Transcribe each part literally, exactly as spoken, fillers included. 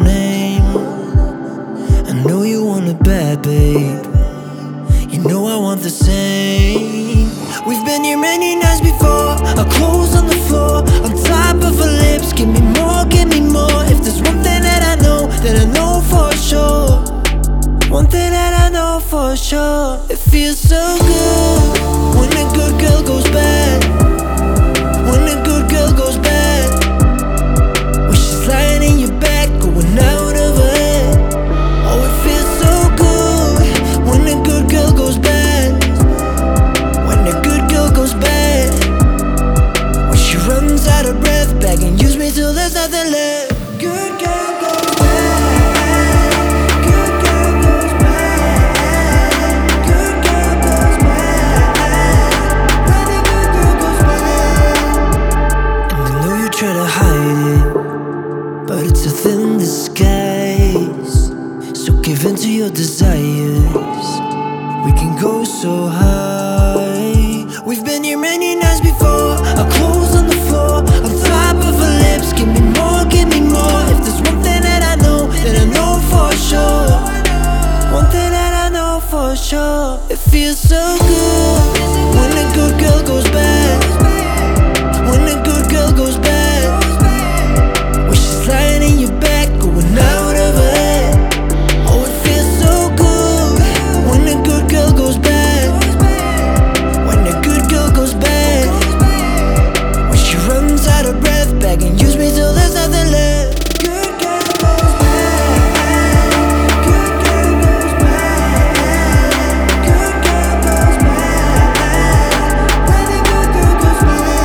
name. I know you want it bad, babe. You know I want the same. We've been here many nights before. Our clothes on the floor, on top of her lips. Give me more, give me more. If there's one thing that I know, that I know for sure. One thing that I know for sure. It feels so good when a good girl goes bad. When a good girl goes bad. When she's lying in your back, going out of her head. Oh, it feels so good when a good girl goes bad. When a good girl goes bad. When she runs out of breath, begging, use me till there's nothing left. Good girl goes bad. Good girl goes bad. Good girl goes bad. When a good girl goes bad. And I know you try to hide it, but it's a thin disguise. So give in to your desires. We can go so high. We've been here many nights before. Our clothes on the floor, on top of her lips. Give me more, give me more. If there's one thing that I know, that I know for sure. One thing that I know for sure. It feels so good when a good girl goes bad. When a good girl goes bad. When she's lying in your back, going out of her head. Oh, it feels so good when a good girl goes bad. When a good girl goes bad. When she runs out of breath, begging, use me till there's nothing left. Good girl goes bad. Good girl goes bad. Good girl goes bad. When a good girl goes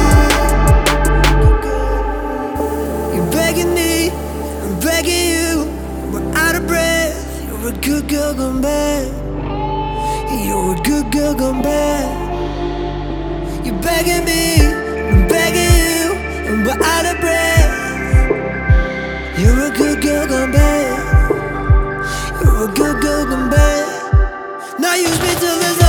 bad. You're begging me, I'm begging you. We're out of breath. You're a good girl gone bad. You're a good girl gone bad. You're begging me, I'm begging you, and we're out of breath. You're a good girl gone bad. You're a good girl gone bad. Now use me till there's